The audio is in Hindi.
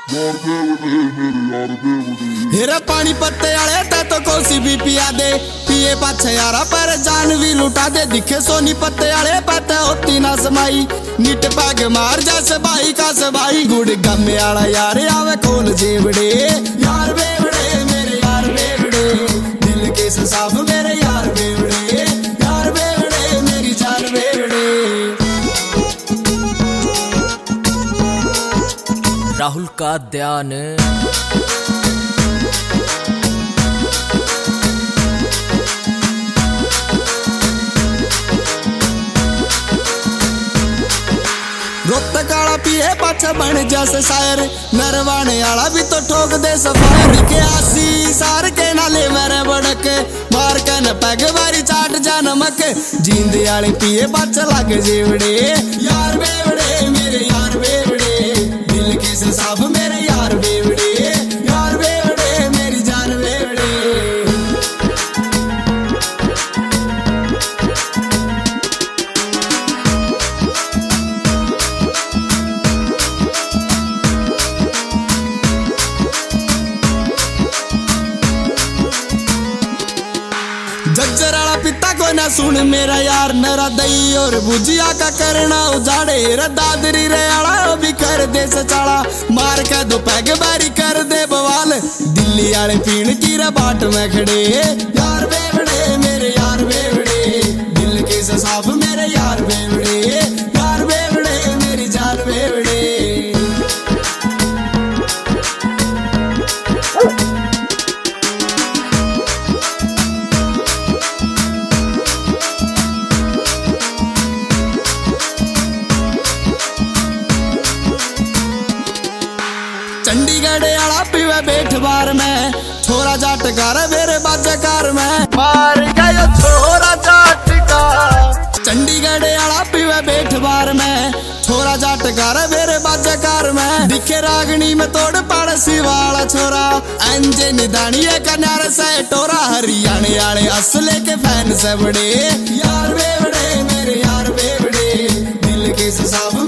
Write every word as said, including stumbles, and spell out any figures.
हेरा पानी पत्ते आले ते तो कोसी भी पिया दे, पिए पाछे यारा पर जान भी लुटा दे। दिखे सोनी पत्ते आले पत्ते होती ना समाई, निट पग मार जैसे भाई का से भाई। गुड़ गमे आला यार आवे खोल जेवड़े, यार बेवड़े मेरे यार बेवड़े, दिल के साफ मेरे यार बेवड़े, यार बेवड़े मेरी जान बेवड़े। राहुल का ध्यान रोत काला पिए पाछा बन जैसे शायर, नरवाने आला भी तो ठोक दे सफायर। के आसी सार के नाले मेरे बड़क, मार के न पैग बारी चाट जा नमक। जींदे आले पिए पाछा लागे जेवड़े, यार बेवड़े मेरे यार बेवड़े, दिल के से साफ मेरे यार बेवड़े, यार बेवड़े मेरी जान बेवड़े। जज्जराला पिता को ना सुन मेरा यार, नरा दही और भुजिया का करना उजाड़े। रे दादरी रे आला भी कर दे सचाला, मार के दो पैग बारी कर दे बवाल। दिल्ली आले पीण की रे बाट में खड़े, यार बेवड़े मेरे यार बेवड़े, दिल के से साफ मेरे यार बेवड़े, यार बेवड़े मेरी जान बेवड़े। चंडीगढ़ आला पीवे बैठ बार में, छोरा जाट कार मेरे बाजार में, मार गयो छोरा जाट का। चंडीगढ़ आला पीवे बैठ बार में, छोरा जाट कार मेरे बाजार में। दिखे रागनी में तोड़ पड़सी वाला छोरा, अंजे निदानिये कन्यार से टोरा। हरियाणे आले असले के फैन से बड़े, यार बेवड़े मेरे यार बेवड़े, दिल के साफ